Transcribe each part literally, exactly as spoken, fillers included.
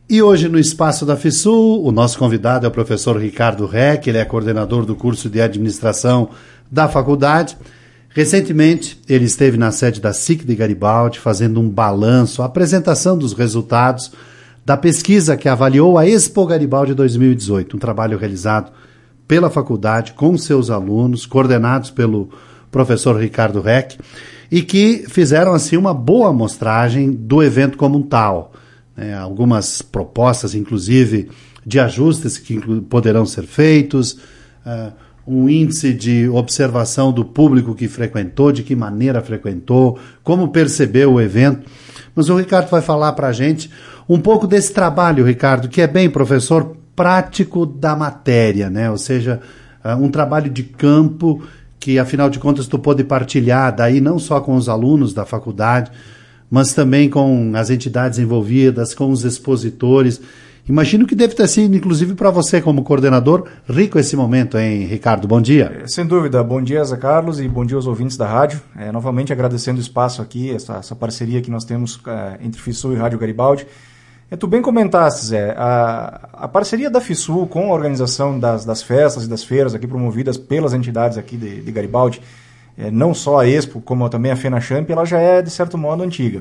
E hoje no Espaço da FISUL, o nosso convidado é o professor Ricardo Reck, ele é coordenador do curso de administração da faculdade. Recentemente, ele esteve na sede da S I C de Garibaldi fazendo um balanço, a apresentação dos resultados da pesquisa que avaliou a Expo Garibaldi dois mil e dezoito, um trabalho realizado pela faculdade com seus alunos, coordenados pelo professor Ricardo Reck, e que fizeram assim uma boa amostragem do evento como um tal. É, algumas propostas, inclusive, de ajustes que poderão ser feitos, uh, um índice de observação do público que frequentou, de que maneira frequentou, como percebeu o evento. Mas o Ricardo vai falar para a gente um pouco desse trabalho, Ricardo, que é bem, professor, prático da matéria, né? Ou seja, uh, um trabalho de campo que, afinal de contas, tu pode partilhar daí não só com os alunos da faculdade, mas também com as entidades envolvidas, com os expositores. Imagino que deve ter sido, inclusive, para você como coordenador, rico esse momento, hein, Ricardo? Bom dia. Sem dúvida. Bom dia, Zé Carlos, e bom dia aos ouvintes da rádio. É, novamente agradecendo o espaço aqui, essa, essa parceria que nós temos é, entre FISUL e Rádio Garibaldi. É, tu bem comentaste, Zé, a, a parceria da FISUL com a organização das, das festas e das feiras aqui promovidas pelas entidades aqui de, de Garibaldi, é, não só a Expo, como também a FENACHAMP, ela já é, de certo modo, antiga.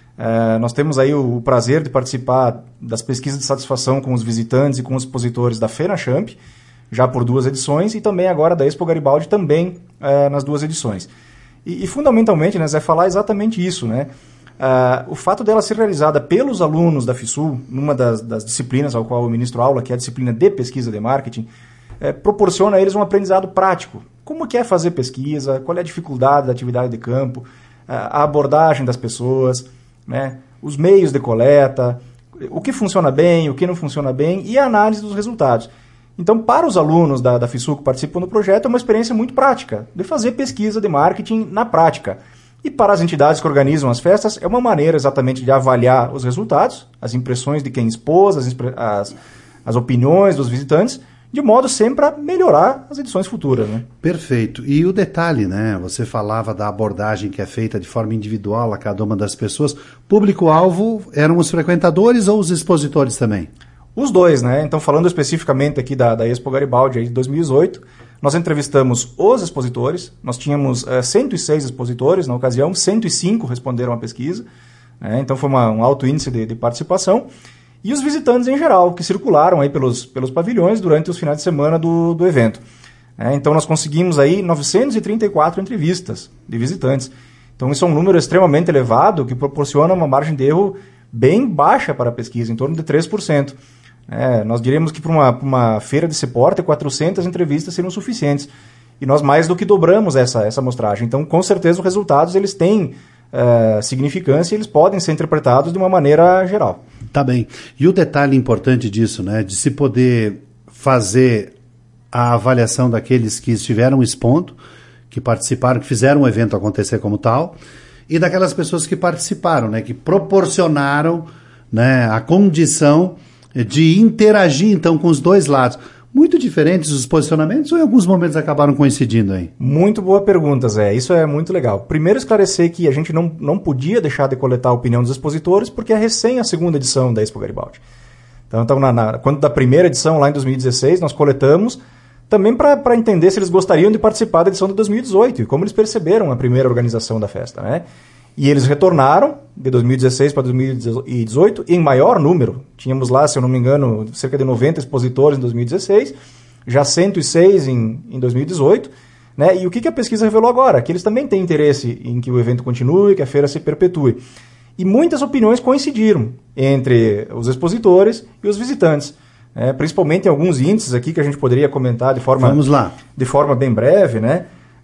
É, nós temos aí o, o prazer de participar das pesquisas de satisfação com os visitantes e com os expositores da FENACHAMP, já por duas edições, e também agora da Expo Garibaldi, também é, nas duas edições. E, e fundamentalmente, né, Zé, falar exatamente isso, né? Uh, o fato dela ser realizada pelos alunos da FISUL, numa das, das disciplinas ao qual eu ministro aula, que é a disciplina de pesquisa de marketing, é, proporciona a eles um aprendizado prático. Como que é fazer pesquisa, qual é a dificuldade da atividade de campo, a abordagem das pessoas, né, os meios de coleta, o que funciona bem, o que não funciona bem e a análise dos resultados. Então, para os alunos da, da FISUL que participam do projeto, é uma experiência muito prática, de fazer pesquisa de marketing na prática. E para as entidades que organizam as festas, é uma maneira exatamente de avaliar os resultados, as impressões de quem expôs, as, as, as opiniões dos visitantes, de modo sempre a melhorar as edições futuras, né? Perfeito. E o detalhe, né? Você falava da abordagem que é feita de forma individual a cada uma das pessoas. Público-alvo eram os frequentadores ou os expositores também? Os dois, né? Então, falando especificamente aqui da, da Expo Garibaldi aí de dois mil e dezoito, nós entrevistamos os expositores, nós tínhamos uh, cento e seis expositores na ocasião, cento e cinco responderam à pesquisa, né? Então foi uma, um alto índice de, de participação, e os visitantes em geral, que circularam aí pelos, pelos pavilhões durante os finais de semana do, do evento. É, então nós conseguimos aí novecentas e trinta e quatro entrevistas de visitantes. Então isso é um número extremamente elevado, que proporciona uma margem de erro bem baixa para a pesquisa, em torno de três por cento. É, nós diríamos que para uma, uma feira desse porte, quatrocentas entrevistas seriam suficientes. E nós mais do que dobramos essa, essa amostragem. Então, com certeza, os resultados eles têm uh, significância e eles podem ser interpretados de uma maneira geral. Tá bem. E o detalhe importante disso, né, de se poder fazer a avaliação daqueles que estiveram expondo, que participaram, que fizeram o evento acontecer como tal, e daquelas pessoas que participaram, né, que proporcionaram, né, a condição de interagir, então, com os dois lados. Muito diferentes os posicionamentos ou em alguns momentos acabaram coincidindo aí? Muito boa pergunta, Zé. Isso é muito legal. Primeiro, esclarecer que a gente não, não podia deixar de coletar a opinião dos expositores porque é recém a segunda edição da Expo Garibaldi. Então, então na, na, quando da primeira edição, lá em dois mil e dezesseis, nós coletamos também para entender se eles gostariam de participar da edição de dois mil e dezoito e como eles perceberam a primeira organização da festa, né? E eles retornaram de dois mil e dezesseis para dois mil e dezoito em maior número. Tínhamos lá, se eu não me engano, cerca de noventa expositores em dois mil e dezesseis, já cento e seis em, em dois mil e dezoito. Né? E o que, que a pesquisa revelou agora? Que eles também têm interesse em que o evento continue, que a feira se perpetue. E muitas opiniões coincidiram entre os expositores e os visitantes. Né? Principalmente em alguns índices aqui que a gente poderia comentar de forma, Vamos lá. De forma bem breve, né?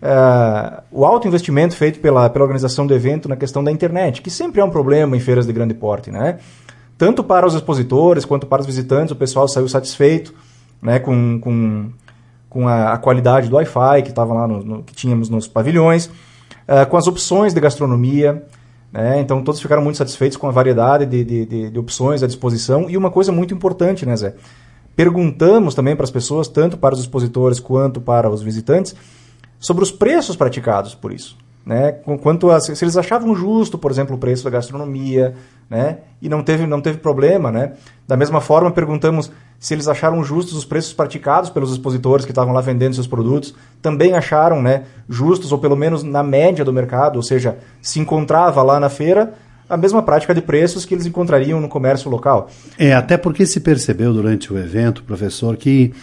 Uh, o alto investimento feito pela, pela organização do evento na questão da internet, que sempre é um problema em feiras de grande porte, né? Tanto para os expositores quanto para os visitantes, o pessoal saiu satisfeito, né, com, com, com a, a qualidade do Wi-Fi que, tava lá no, no, que tínhamos nos pavilhões, uh, com as opções de gastronomia, né? Então todos ficaram muito satisfeitos com a variedade de, de, de, de opções à disposição. E uma coisa muito importante, né, Zé? Perguntamos também para as pessoas, tanto para os expositores quanto para os visitantes, sobre os preços praticados por isso. né, quanto a, se eles achavam justo, por exemplo, o preço da gastronomia, né, e não teve, não teve problema. Né? Da mesma forma, perguntamos se eles acharam justos os preços praticados pelos expositores que estavam lá vendendo seus produtos, também acharam, né, justos, ou pelo menos na média do mercado, ou seja, se encontrava lá na feira a mesma prática de preços que eles encontrariam no comércio local. É, até porque se percebeu durante o evento, professor, que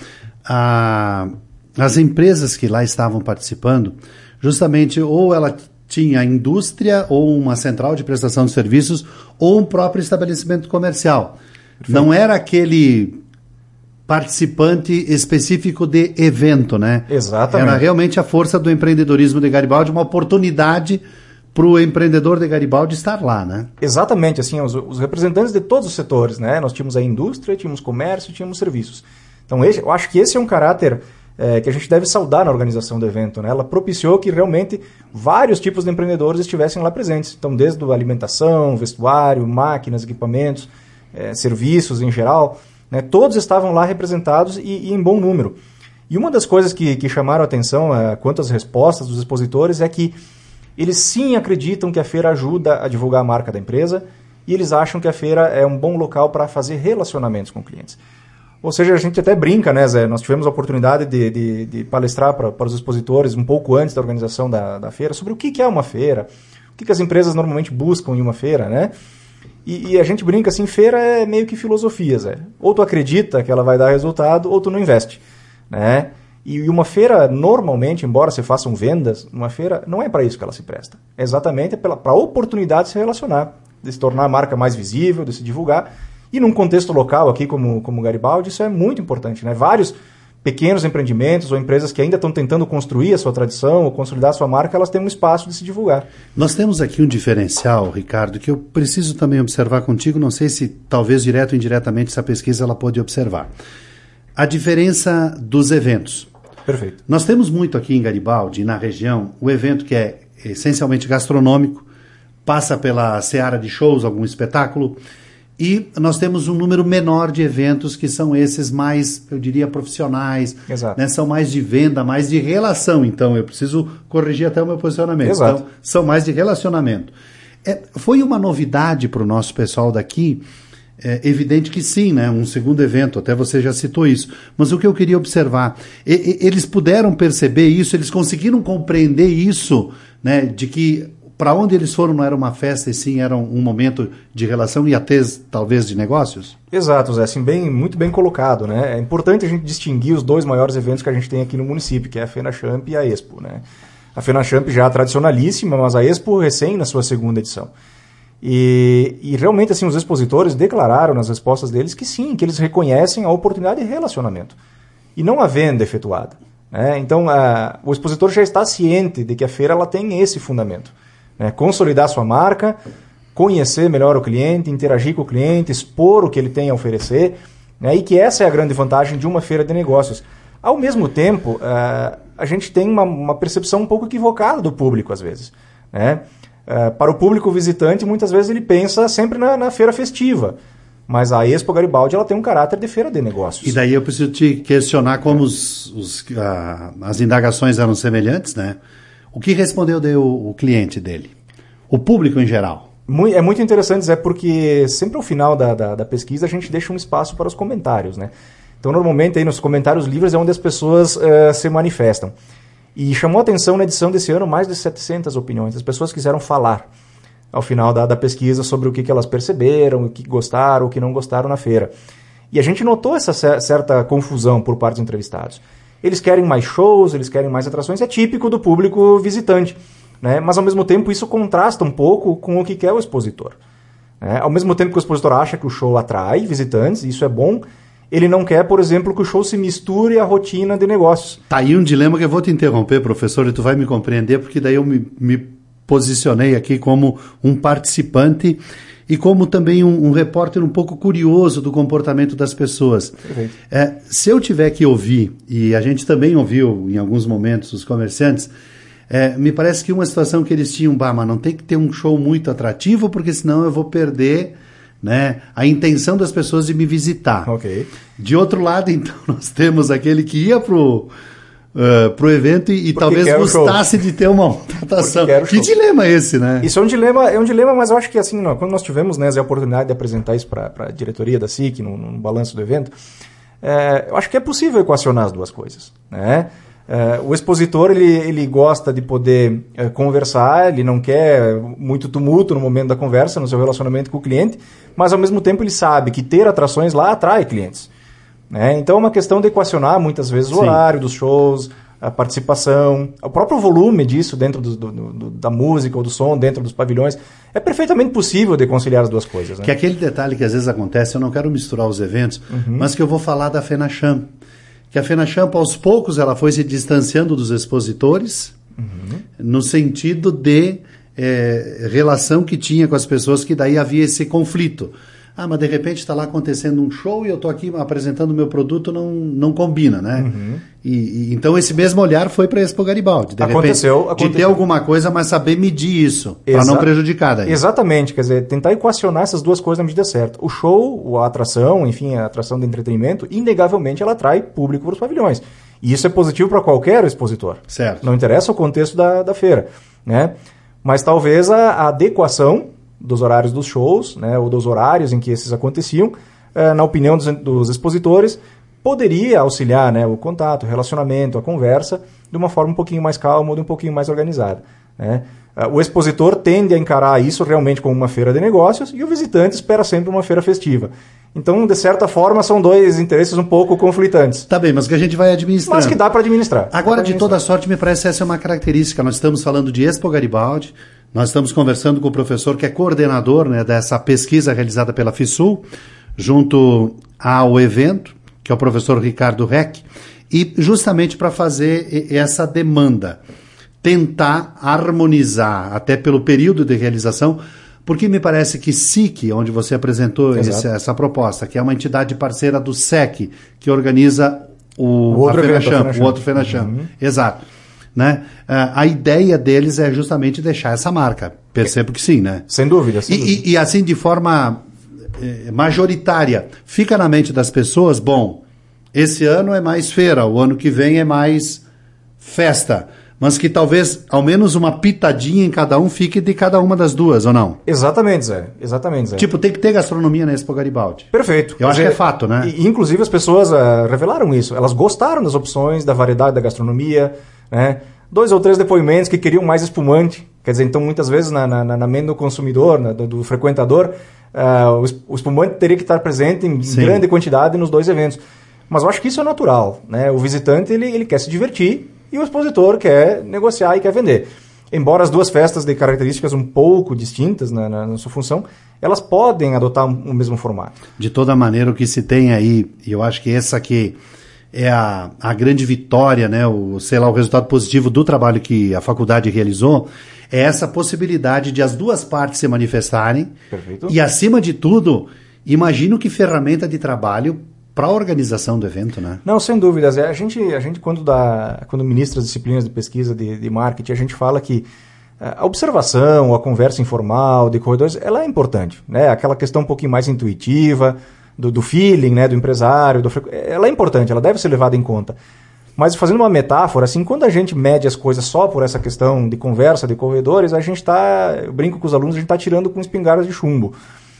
a, as empresas que lá estavam participando, justamente, ou ela tinha indústria, ou uma central de prestação de serviços, ou um próprio estabelecimento comercial. Perfeito. Não era aquele participante específico de evento, né? Exatamente. Era realmente a força do empreendedorismo de Garibaldi, uma oportunidade para o empreendedor de Garibaldi estar lá, né? Exatamente, assim, os, os representantes de todos os setores, né? Nós tínhamos a indústria, tínhamos comércio, tínhamos serviços. Então, esse, eu acho que esse é um caráter é, que a gente deve saudar na organização do evento, né? Ela propiciou que realmente vários tipos de empreendedores estivessem lá presentes. Então, desde a alimentação, vestuário, máquinas, equipamentos, é, serviços em geral, né? Todos estavam lá representados e, e em bom número. E uma das coisas que, que chamaram a atenção é, quanto às respostas dos expositores é que eles sim acreditam que a feira ajuda a divulgar a marca da empresa e eles acham que a feira é um bom local para fazer relacionamentos com clientes. Ou seja, a gente até brinca, né, Zé? Nós tivemos a oportunidade de, de, de palestrar para, para os expositores um pouco antes da organização da, da feira sobre o que, que é uma feira, o que, que as empresas normalmente buscam em uma feira, né? E, e a gente brinca assim, feira é meio que filosofia, Zé. Ou tu acredita que ela vai dar resultado, ou tu não investe, né? E uma feira, normalmente, embora se façam vendas, uma feira não é para isso que ela se presta. É exatamente para a oportunidade de se relacionar, de se tornar a marca mais visível, de se divulgar. E num contexto local aqui como, como Garibaldi, isso é muito importante, né? Vários pequenos empreendimentos ou empresas que ainda estão tentando construir a sua tradição ou consolidar a sua marca, elas têm um espaço de se divulgar. Nós temos aqui um diferencial, Ricardo, que eu preciso também observar contigo, não sei se talvez direto ou indiretamente essa pesquisa ela pode observar. A diferença dos eventos. Perfeito. Nós temos muito aqui em Garibaldi, na região, o evento que é essencialmente gastronômico, passa pela seara de shows, algum espetáculo, e nós temos um número menor de eventos que são esses mais, eu diria, profissionais, né? São mais de venda, mais de relação, então eu preciso corrigir até o meu posicionamento. Exato. Então, são mais de relacionamento. É, foi uma novidade para o nosso pessoal daqui. É evidente que sim, né? Um segundo evento, até você já citou isso. Mas o que eu queria observar, e, e, eles puderam perceber isso, eles conseguiram compreender isso, né? De que para onde eles foram não era uma festa e sim era um, um momento de relação e até talvez de negócios? Exato, Zé, assim, bem, muito bem colocado, né? É importante a gente distinguir os dois maiores eventos que a gente tem aqui no município, que é a FenaChamp e a Expo, né? A FenaChamp já tradicionalíssima, mas a Expo recém na sua segunda edição. E, e realmente assim, os expositores declararam nas respostas deles que sim, que eles reconhecem a oportunidade de relacionamento e não a venda efetuada, né? Então a, o expositor já está ciente de que a feira ela tem esse fundamento, né? Consolidar sua marca, conhecer melhor o cliente, interagir com o cliente, expor o que ele tem a oferecer, né? E que essa é a grande vantagem de uma feira de negócios. Ao mesmo tempo, a, a gente tem uma, uma percepção um pouco equivocada do público às vezes, né? Uh, para o público visitante, muitas vezes ele pensa sempre na, na feira festiva. Mas a Expo Garibaldi ela tem um caráter de feira de negócios. E daí eu preciso te questionar como os, os, uh, as indagações eram semelhantes, né? O que respondeu de, o, o cliente dele? O público em geral? Muito, é muito interessante, Zé, porque sempre ao final da, da, da pesquisa a gente deixa um espaço para os comentários, né? Então, normalmente, aí nos comentários livres é onde as pessoas uh, se manifestam. E chamou a atenção na edição desse ano mais de setecentas opiniões. As pessoas quiseram falar ao final da, da pesquisa sobre o que, que elas perceberam, o que gostaram, o que não gostaram na feira. E a gente notou essa certa confusão por parte dos entrevistados. Eles querem mais shows, eles querem mais atrações, é típico do público visitante, né? Mas ao mesmo tempo isso contrasta um pouco com o que quer o expositor, né? Ao mesmo tempo que o expositor acha que o show atrai visitantes, isso é bom, ele não quer, por exemplo, que o show se misture à rotina de negócios. Tá aí um dilema que eu vou te interromper, professor, e tu vai me compreender, porque daí eu me, me posicionei aqui como um participante e como também um, um repórter um pouco curioso do comportamento das pessoas. É, se eu tiver que ouvir, e a gente também ouviu em alguns momentos os comerciantes, é, me parece que uma situação que eles tinham, bah, mas não tem que ter um show muito atrativo, porque senão eu vou perder... né, a intenção das pessoas de me visitar. Okay. De outro lado, então, nós temos aquele que ia pro, uh, para o evento e, e talvez gostasse de ter uma contratação. Que dilema é esse, né? Isso é um dilema, é um dilema, mas eu acho que assim, não, quando nós tivemos, né, a oportunidade de apresentar isso para a diretoria da S I C, no, no balanço do evento, é, eu acho que é possível equacionar as duas coisas, né? É, o expositor, ele, ele gosta de poder é, conversar, ele não quer muito tumulto no momento da conversa, no seu relacionamento com o cliente, mas ao mesmo tempo ele sabe que ter atrações lá atrai clientes. Né? Então é uma questão de equacionar muitas vezes o Sim. horário dos shows, a participação, o próprio volume disso dentro do, do, do, da música ou do som, dentro dos pavilhões. É perfeitamente possível de conciliar as duas coisas. Né? Que aquele detalhe que às vezes acontece, eu não quero misturar os eventos, uhum. mas que eu vou falar da FENACHAM. Que a FENACHAM, aos poucos, ela foi se distanciando dos expositores, uhum. no sentido de é, relação que tinha com as pessoas, que daí havia esse conflito. Ah, mas de repente está lá acontecendo um show e eu estou aqui apresentando o meu produto, não, não combina, né? Uhum. E, e, então esse mesmo olhar foi para a Expo Garibaldi. De aconteceu, repente, aconteceu. De ter alguma coisa, mas saber medir isso, para não prejudicar daí. Exatamente, quer dizer, tentar equacionar essas duas coisas na medida certa. O show, a atração, enfim, a atração de entretenimento, inegavelmente ela atrai público para os pavilhões. E isso é positivo para qualquer expositor. Certo. Não interessa o contexto da, da feira, né? Mas talvez a, a adequação dos horários dos shows, né, ou dos horários em que esses aconteciam, eh, na opinião dos, dos expositores, poderia auxiliar, né, o contato, o relacionamento, a conversa, de uma forma um pouquinho mais calma ou de um pouquinho mais organizada. Né? O expositor tende a encarar isso realmente como uma feira de negócios e o visitante espera sempre uma feira festiva. Então, de certa forma, são dois interesses um pouco conflitantes. Tá bem, mas que a gente vai administrando. Mas que dá para administrar. Agora, de toda sorte, me parece essa é uma característica. Nós estamos falando de Expo Garibaldi, nós estamos conversando com o professor que é coordenador, né, dessa pesquisa realizada pela FISUL, junto ao evento, que é o professor Ricardo Reck, e justamente para fazer essa demanda, tentar harmonizar, até pelo período de realização, porque me parece que S I C, onde você apresentou esse, essa proposta, que é uma entidade parceira do S E C, que organiza o, o outro, a evento, FENACHAM, o outro FENACHAM. Uhum. Exato. Né? A ideia deles é justamente deixar essa marca. Percebo que sim, né? Sem dúvida. Sem e, dúvida. E, e assim, de forma eh, majoritária, fica na mente das pessoas, bom, esse ano é mais feira, o ano que vem é mais festa, mas que talvez ao menos uma pitadinha em cada um fique de cada uma das duas, ou não? Exatamente, Zé. Exatamente, Zé. Tipo, tem que ter gastronomia na Expo Garibaldi. Perfeito. Eu acho que é fato, né? E, inclusive as pessoas uh, revelaram isso. Elas gostaram das opções, da variedade da gastronomia, né? Dois ou três depoimentos que queriam mais espumante. Quer dizer, então muitas vezes na, na, na mente do consumidor, na, do, do frequentador, uh, o, o espumante teria que estar presente em Sim. grande quantidade nos dois eventos. Mas eu acho que isso é natural, né? O visitante ele, ele quer se divertir e o expositor quer negociar e quer vender. Embora as duas festas de características um pouco distintas na, na, na sua função, elas podem adotar um, o mesmo formato. De toda maneira, o que se tem aí, e eu acho que essa aqui é a, a grande vitória, né? o, sei lá, o resultado positivo do trabalho que a faculdade realizou, é essa possibilidade de as duas partes se manifestarem. Perfeito. E, acima de tudo, imagino que ferramenta de trabalho para a organização do evento, né? Não, sem dúvidas. A gente, a gente quando, dá, quando ministra as disciplinas de pesquisa de, de marketing, a gente fala que a observação, a conversa informal de corredores, ela é importante, né? Aquela questão um pouquinho mais intuitiva, do, do feeling, né? Do empresário, do, ela é importante, ela deve ser levada em conta. Mas fazendo uma metáfora, assim, quando a gente mede as coisas só por essa questão de conversa de corredores, a gente está, eu brinco com os alunos, a gente está tirando com espingardas de chumbo.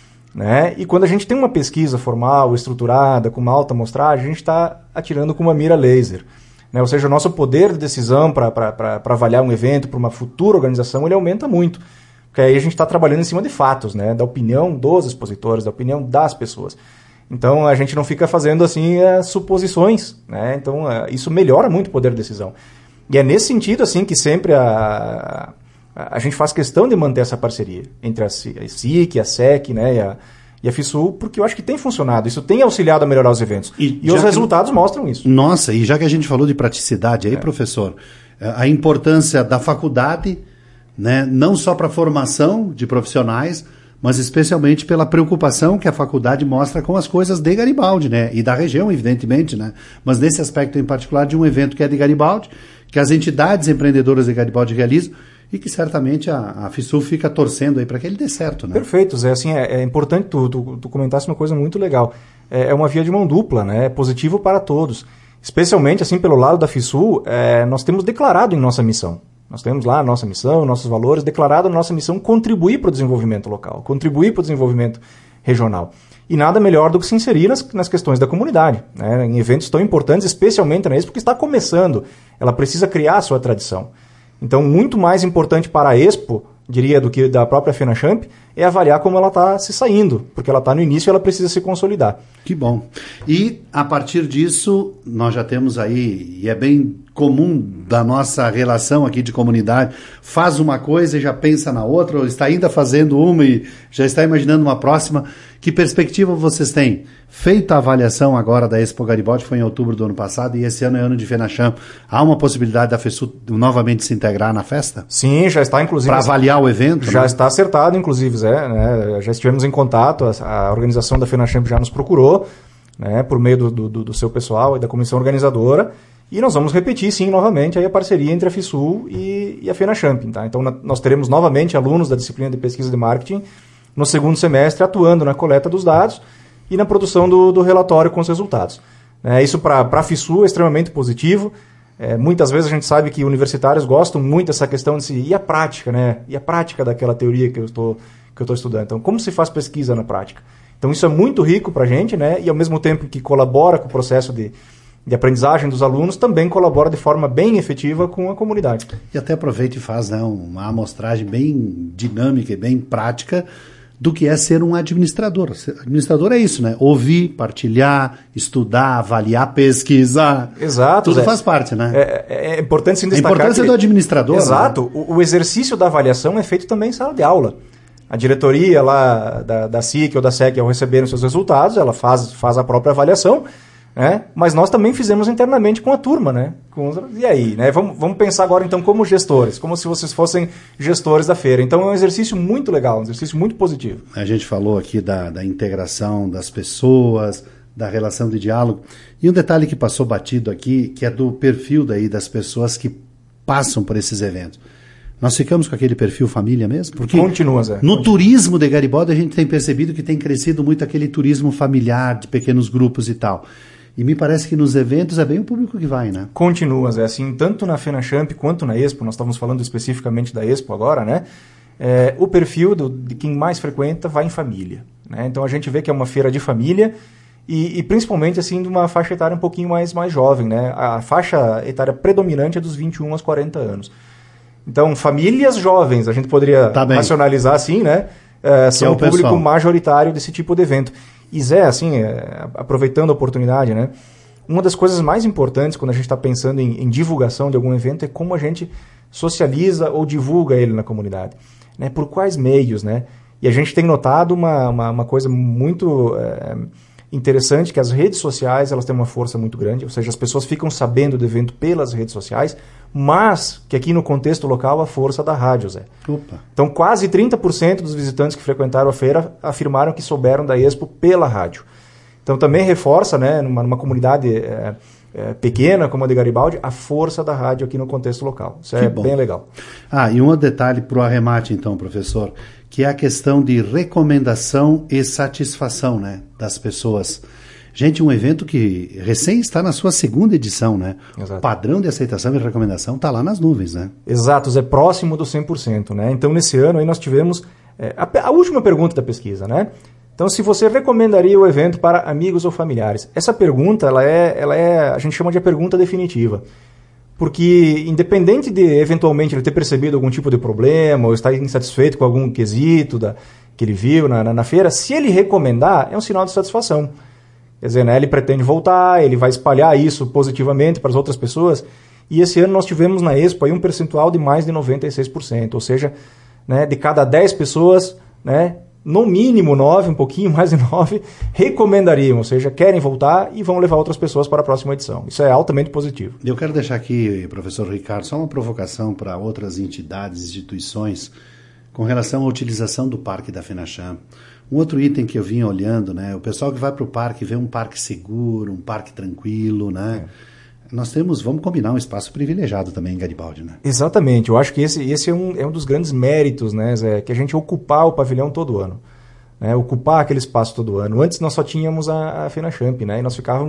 Né? E quando a gente tem uma pesquisa formal, estruturada, com uma alta amostragem, a gente está atirando com uma mira laser. Né? Ou seja, o nosso poder de decisão para avaliar um evento, para uma futura organização, ele aumenta muito. Porque aí a gente está trabalhando em cima de fatos, né? Da opinião dos expositores, da opinião das pessoas. Então a gente não fica fazendo assim é, suposições. Né? Então é, isso melhora muito o poder de decisão. E é nesse sentido assim, que sempre a... a gente faz questão de manter essa parceria entre a S I C, a S E C, né, e, a, e a FISUL, porque eu acho que tem funcionado, isso tem auxiliado a melhorar os eventos. E, e os resultados que... mostram isso. Nossa, e já que a gente falou de praticidade aí, é. professor, a importância da faculdade, né, não só para a formação de profissionais, mas especialmente pela preocupação que a faculdade mostra com as coisas de Garibaldi, né, e da região, evidentemente, né, mas nesse aspecto em particular de um evento que é de Garibaldi, que as entidades empreendedoras de Garibaldi realizam, e que certamente a, a FISUL fica torcendo aí para que ele dê certo, né? Perfeito, Zé. Assim, é, é importante tu, tu, tu comentasse uma coisa muito legal. É, é uma via de mão dupla, né? É positivo para todos. Especialmente, assim, pelo lado da FISUL, é, nós temos declarado em nossa missão. Nós temos lá a nossa missão, nossos valores, declarado a nossa missão contribuir para o desenvolvimento local, contribuir para o desenvolvimento regional. E nada melhor do que se inserir nas, nas questões da comunidade, né, em eventos tão importantes, especialmente na Expo, porque está começando. Ela precisa criar a sua tradição. Então, muito mais importante para a Expo, diria, do que da própria FENACHAMP, é avaliar como ela está se saindo, porque ela está no início e ela precisa se consolidar. Que bom. E, a partir disso, nós já temos aí, e é bem comum da nossa relação aqui de comunidade, faz uma coisa e já pensa na outra, ou está ainda fazendo uma e já está imaginando uma próxima. Que perspectiva vocês têm? Feita a avaliação agora da Expo Garibaldi, foi em outubro do ano passado, e esse ano é ano de FENACHAMP. Há uma possibilidade da FESUL novamente se integrar na festa? Sim, já está, inclusive... Para avaliar o evento? Já né? está acertado, inclusive, Zé, né? Já estivemos em contato, a, a organização da FENACHAMP já nos procurou, né, por meio do, do, do seu pessoal e da comissão organizadora, e nós vamos repetir, sim, novamente aí a parceria entre a FISUL e, e a FENACHAMP. Tá? Então, na, nós teremos novamente alunos da disciplina de pesquisa de marketing no segundo semestre atuando na coleta dos dados e na produção do, do relatório com os resultados. É, isso para a FISUL é extremamente positivo. É, muitas vezes a gente sabe que universitários gostam muito dessa questão de se, e a prática, né? E a prática daquela teoria que eu estou que eu estou estudando. Então, como se faz pesquisa na prática? Então, isso é muito rico para a gente, né? E ao mesmo tempo que colabora com o processo de, de aprendizagem dos alunos, também colabora de forma bem efetiva com a comunidade. E até aproveita e faz, né, uma amostragem bem dinâmica e bem prática do que é ser um administrador. Administrador é isso, né? Ouvir, partilhar, estudar, avaliar, pesquisar. Exato. Tudo é, faz parte, né? É, é importante se destacar. A importância que, do administrador. Exato. Né? O, o exercício da avaliação é feito também em sala de aula. A diretoria lá da, da S I C ou da S E C, ao receberem seus resultados, ela faz, faz a própria avaliação, né? Mas nós também fizemos internamente com a turma, né? Com, e aí, né? Vamos, vamos pensar agora então como gestores, como se vocês fossem gestores da feira. Então é um exercício muito legal, um exercício muito positivo. A gente falou aqui da, da integração das pessoas, da relação de diálogo. E um detalhe que passou batido aqui, que é do perfil daí das pessoas que passam por esses eventos. Nós ficamos com aquele perfil família mesmo? Porque Continua, Zé. No Continua. turismo de Garibaldi a gente tem percebido que tem crescido muito aquele turismo familiar, de pequenos grupos e tal. E me parece que nos eventos é bem o público que vai, né? Continua, Zé. Assim, tanto na FENACHAMP quanto na Expo, nós estávamos falando especificamente da Expo agora, né? É, o perfil do, de quem mais frequenta vai em família, né? Então a gente vê que é uma feira de família e, e principalmente assim de uma faixa etária um pouquinho mais, mais jovem, né? A faixa etária predominante é dos vinte e um aos quarenta anos. Então, famílias jovens, a gente poderia tá racionalizar assim, né? É, são é o, o público pessoal. majoritário desse tipo de evento. E Zé, assim, é, aproveitando a oportunidade, né? Uma das coisas mais importantes quando a gente está pensando em, em divulgação de algum evento é como a gente socializa ou divulga ele na comunidade, né? Por quais meios, né? E a gente tem notado uma, uma, uma coisa muito é, interessante, que as redes sociais elas têm uma força muito grande, ou seja, as pessoas ficam sabendo do evento pelas redes sociais, mas que aqui no contexto local a força da rádio, Zé. Opa. Então quase trinta por cento dos visitantes que frequentaram a feira afirmaram que souberam da Expo pela rádio. Então também reforça, né, numa, numa comunidade é, é, pequena como a de Garibaldi, a força da rádio aqui no contexto local. Isso que é bom. Bem legal. Ah, e um detalhe para o arremate então, professor, que é a questão de recomendação e satisfação, né, das pessoas. Gente, um evento que recém está na sua segunda edição, né? Exato. O padrão de aceitação e recomendação está lá nas nuvens, né? Exato, é próximo do cem por cento, né? Então, nesse ano aí nós tivemos é, a, a última pergunta da pesquisa, né? Então, se você recomendaria o evento para amigos ou familiares? Essa pergunta, ela é, ela é, a gente chama de a pergunta definitiva. Porque, independente de, eventualmente, ele ter percebido algum tipo de problema ou estar insatisfeito com algum quesito da, que ele viu na, na, na feira, se ele recomendar, é um sinal de satisfação. Quer dizer, né, ele pretende voltar, ele vai espalhar isso positivamente para as outras pessoas. E esse ano nós tivemos na Expo aí um percentual de mais de noventa e seis por cento. Ou seja, né, de cada dez pessoas, né, no mínimo nove, um pouquinho mais de nove, recomendariam. Ou seja, querem voltar e vão levar outras pessoas para a próxima edição. Isso é altamente positivo. Eu quero deixar aqui, professor Ricardo, só uma provocação para outras entidades, instituições, com relação à utilização do parque da FENACHAMP. Um outro item que eu vim olhando, né? O pessoal que vai para o parque vê um parque seguro, um parque tranquilo, né? É. Nós temos, vamos combinar, um espaço privilegiado também em Garibaldi, né? Exatamente. Eu acho que esse, esse é, um, é um dos grandes méritos, né, Zé? Que a gente ocupar o pavilhão todo ano. Né? Ocupar aquele espaço todo ano. Antes nós só tínhamos a, a FENACHAMP, né? E nós ficávamos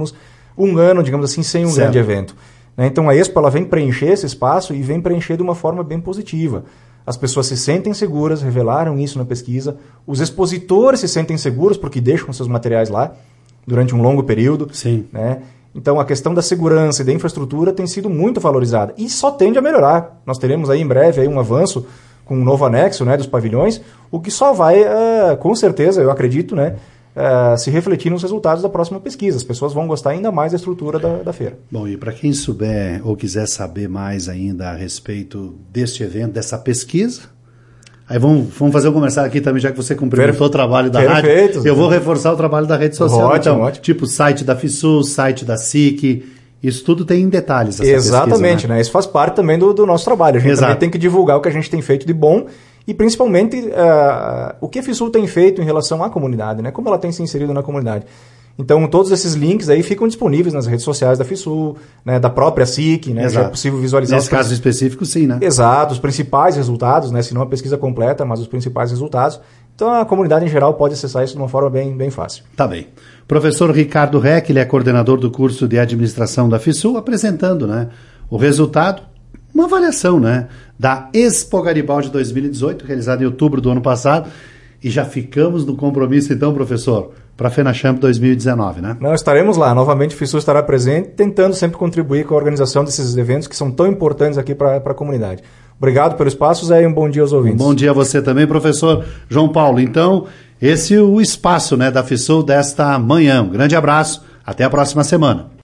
um ano, digamos assim, sem um certo. grande evento. Né? Então a Expo ela vem preencher esse espaço e vem preencher de uma forma bem positiva. As pessoas se sentem seguras, revelaram isso na pesquisa. Os expositores se sentem seguros porque deixam seus materiais lá durante um longo período. Sim. Né? Então a questão da segurança e da infraestrutura tem sido muito valorizada e só tende a melhorar. Nós teremos aí em breve aí um avanço com um novo anexo, né, dos pavilhões, o que só vai, uh, com certeza, eu acredito, né, uh, se refletir nos resultados da próxima pesquisa. As pessoas vão gostar ainda mais da estrutura da, da feira. Bom, e para quem souber ou quiser saber mais ainda a respeito deste evento, dessa pesquisa, aí vamos, vamos fazer um comercial aqui também, já que você cumprimentou Perfe... o trabalho da Perfeito. rádio. Eu vou reforçar o trabalho da rede social. Ótimo, então, ótimo. Tipo site da FISUL, site da S I C, isso tudo tem em detalhes. Essa Exatamente, pesquisa, né? né? Isso faz parte também do, do nosso trabalho. A gente Exato. também tem que divulgar o que a gente tem feito de bom e principalmente uh, o que a FISUL tem feito em relação à comunidade, né? Como ela tem se inserido na comunidade. Então, todos esses links aí ficam disponíveis nas redes sociais da FISUL, né? Da própria S I C, né? Já é possível visualizar. Nesse caso específico, sim, né? Exato, os principais resultados, né? Se não a pesquisa completa, mas os principais resultados. Então, a comunidade em geral pode acessar isso de uma forma bem, bem fácil. Tá bem. Professor Ricardo Reck, ele é coordenador do curso de administração da FISUL, apresentando, né, o resultado, uma avaliação, né, da Expo Garibaldi dois mil e dezoito, realizada em outubro do ano passado, e já ficamos no compromisso, então, professor, para a FENACHAMP dois mil e dezenove, né? Não, estaremos lá. Novamente, a FISUL estará presente, tentando sempre contribuir com a organização desses eventos que são tão importantes aqui para a comunidade. Obrigado pelo espaço, Zé, e um bom dia aos ouvintes. Um bom dia a você também, professor João Paulo. Então, esse é o espaço, né, da FISUL desta manhã. Um grande abraço, até a próxima semana.